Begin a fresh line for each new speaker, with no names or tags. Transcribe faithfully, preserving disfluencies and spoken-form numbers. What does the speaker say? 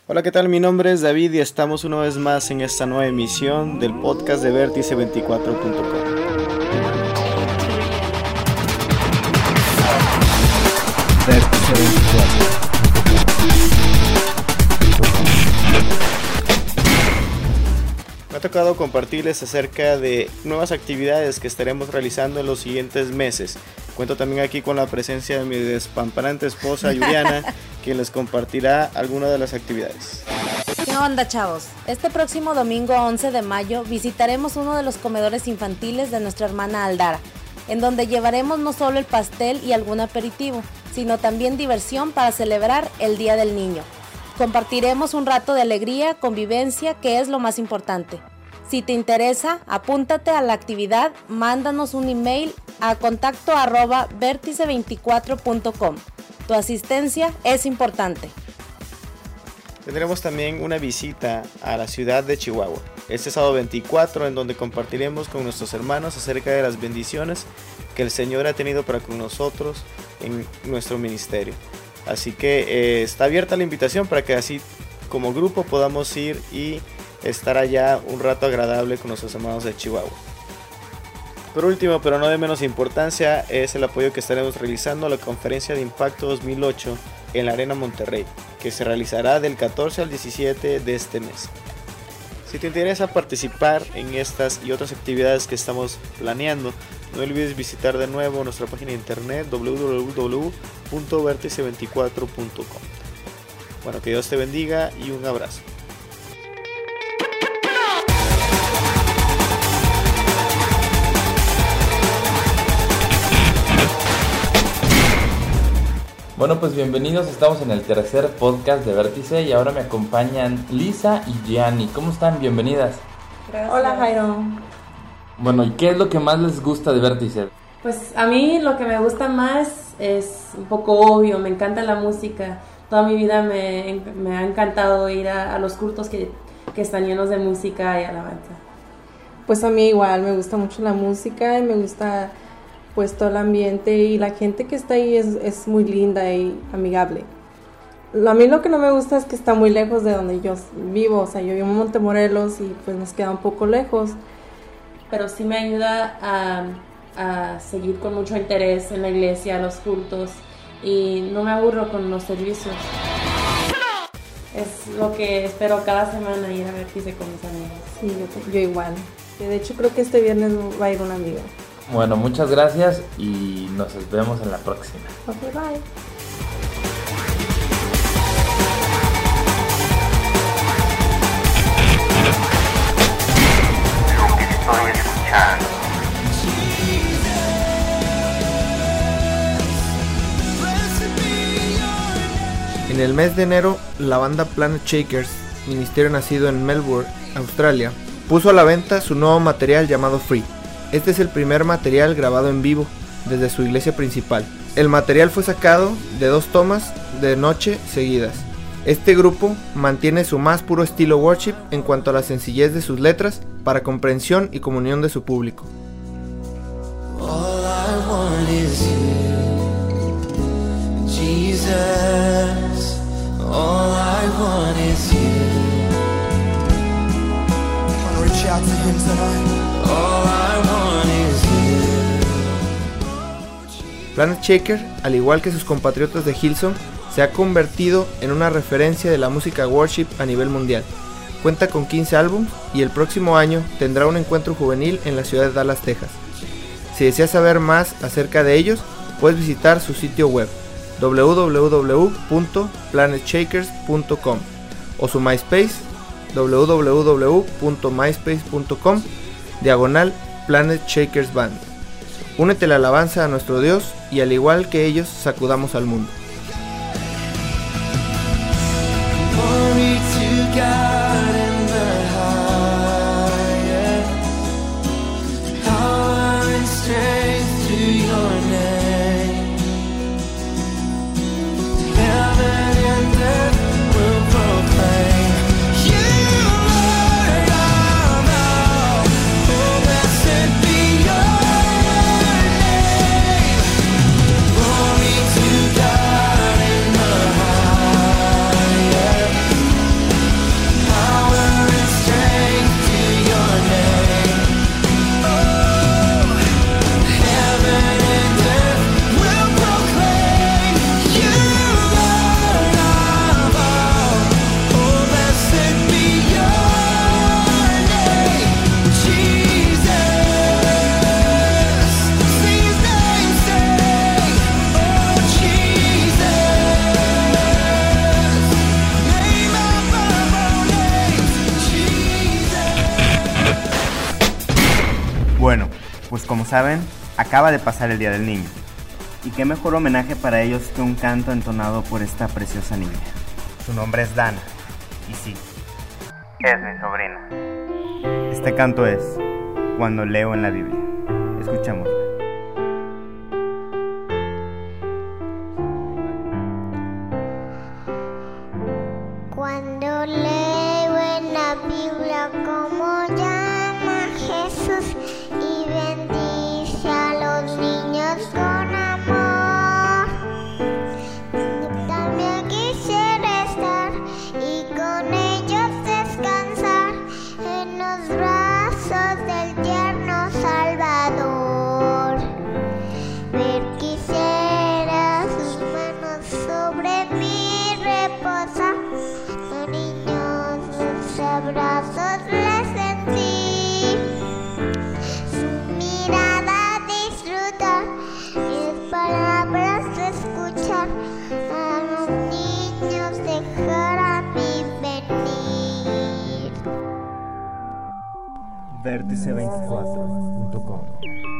Hola, ¿qué tal? Mi nombre es David y estamos una vez más en esta nueva emisión del podcast de Vértice veinticuatro punto com. Vértice veinticuatro. Me ha tocado compartirles acerca de nuevas actividades que estaremos realizando en los siguientes meses. Cuento también aquí con la presencia de mi despampanante esposa Juliana, quien les compartirá algunas de las actividades.
¿Qué onda, chavos? Este próximo domingo once de mayo visitaremos uno de los comedores infantiles de nuestra hermana Aldara, en donde llevaremos no solo el pastel y algún aperitivo, sino también diversión para celebrar el Día del Niño. Compartiremos un rato de alegría, convivencia, que es lo más importante. Si te interesa, apúntate a la actividad, mándanos un email a contacto arroba vértice veinticuatro punto com. Tu asistencia es importante.
Tendremos también una visita a la ciudad de Chihuahua, este sábado veinticuatro, en donde compartiremos con nuestros hermanos acerca de las bendiciones que el Señor ha tenido para con nosotros en nuestro ministerio. Así que eh, está abierta la invitación para que así como grupo podamos ir y estar allá un rato agradable con nuestros hermanos de Chihuahua. Por último, pero no de menos importancia, es el apoyo que estaremos realizando a la Conferencia de Impacto dos mil ocho en la Arena Monterrey, que se realizará del catorce al diecisiete de este mes. Si te interesa participar en estas y otras actividades que estamos planeando, no olvides visitar de nuevo nuestra página de internet doble u doble u doble u punto vértice veinticuatro punto com. Bueno, que Dios te bendiga y un abrazo.
Bueno, pues bienvenidos, estamos en el tercer podcast de Vértice y ahora me acompañan Lisa y Gianni. ¿Cómo están? Bienvenidas.
Gracias. Hola, Jairo.
Bueno, ¿y qué es lo que más les gusta de Vértice?
Pues a mí lo que me gusta más es un poco obvio, me encanta la música. Toda mi vida me, me ha encantado ir a, a los cultos que, que están llenos de música y alabanza.
Pues a mí igual, me gusta mucho la música y me gusta pues todo el ambiente y la gente que está ahí es, es muy linda y amigable. A mí lo que no me gusta es que está muy lejos de donde yo vivo, o sea, yo vivo en Montemorelos y pues nos queda un poco lejos.
Pero sí me ayuda a, a seguir con mucho interés en la iglesia, los cultos, y no me aburro con los servicios. Es lo que espero cada semana, ir a Vértice con mis amigos.
Sí, yo, yo igual. De hecho, creo que este viernes va a ir una amiga.
Bueno, muchas gracias y nos vemos en la próxima.
Ok, bye.
En el mes de enero, la banda Planet Shakers, ministerio nacido en Melbourne, Australia, puso a la venta su nuevo material llamado Free. Este es el primer material grabado en vivo desde su iglesia principal. El material fue sacado de dos tomas de noche seguidas. Este grupo mantiene su más puro estilo worship en cuanto a la sencillez de sus letras para comprensión y comunión de su público. All I want is you, Jesus. All I want is you. I wanna reach out to him tonight. All I want is you. Planet Shaker, al igual que sus compatriotas de Hillsong, se ha convertido en una referencia de la música worship a nivel mundial. Cuenta con quince álbumes y el próximo año tendrá un encuentro juvenil en la ciudad de Dallas, Texas. Si deseas saber más acerca de ellos, puedes visitar su sitio web doble u doble u doble u punto planet shakers punto com o su MySpace doble u doble u doble u punto myspace punto com diagonal Planet Shakers Band. Únete a la alabanza a nuestro Dios y al igual que ellos sacudamos al mundo.
God. pues como saben, acaba de pasar el Día del Niño. Y qué mejor homenaje para ellos que un canto entonado por esta preciosa niña. Su nombre es Dana, y sí, es mi sobrina. Este canto es Cuando leo en la Biblia. Escuchémosla.
Cuando leo en la Biblia cómo llama Jesús y bendice a los niños con amor, también quisiera estar y con ellos descansar en los brazos del tierno Salvador. Ver quisiera sus manos sobre mí reposar, niños, sus abrazos les sentí, su mirada disfrutar, mis palabras escuchar, a los niños dejar a mí venir.
Vértice veinticuatro punto com